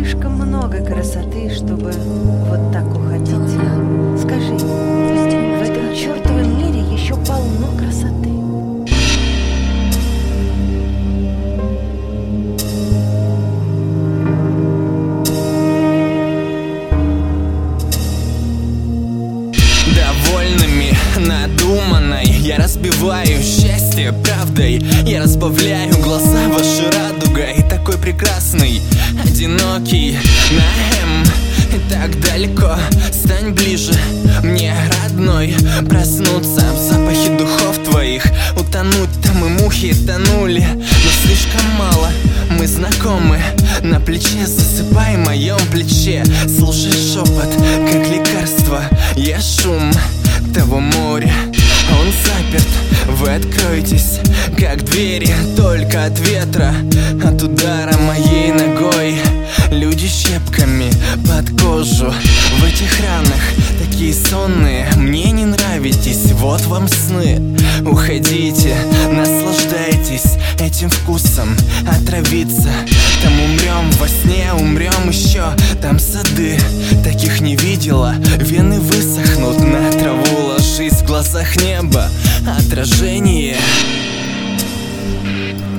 слишком много красоты, чтобы вот так уходить. Скажи, в этом чертовом мире еще полно красоты. Довольными, надуманной я разбиваю счастье правдой. Я разбавляю глаза вашей радугой. Такой прекрасный, одинокий на М. И так далеко, стань ближе мне, родной. Проснуться в запахе духов твоих. Утонуть там и мухи тонули. Но слишком мало, мы знакомы. На плече засыпай моем плече. Слушай шепот, как лекарство. Я шум того моря, он заперт, вы откроетесь, как двери, только от ветра, от удара моей ногой. Люди щепками под кожу в этих ранах, такие сонные, мне не нравитесь, вот вам сны. Уходите, наслаждайтесь этим вкусом, отравиться. Там умрем, во сне умрем еще. Там сады, таких не видела. Вены высохнут, на траву ложись. В глазах небо отражение.